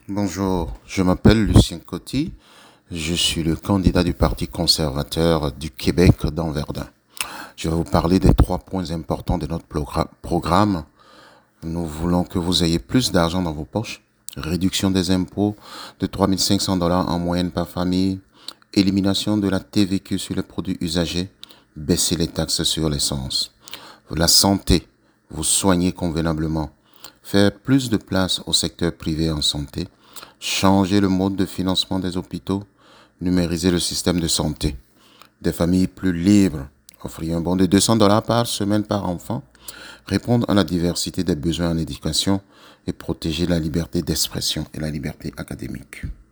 Bonjour, je m'appelle Lucien Coty, je suis le candidat du Parti conservateur du Québec dans Verdun. Je vais vous parler des 3 points importants de notre programme. Nous voulons que vous ayez plus d'argent dans vos poches, réduction des impôts de 3 500 $ en moyenne par famille, élimination de la TVQ sur les produits usagés, baisser les taxes sur l'essence. La santé, vous soignez convenablement, faire plus de place au secteur privé en santé, changer le mode de financement des hôpitaux, numériser le système de santé, des familles plus libres, offrir un bon de 200 $ par semaine par enfant, répondre à la diversité des besoins en éducation et protéger la liberté d'expression et la liberté académique.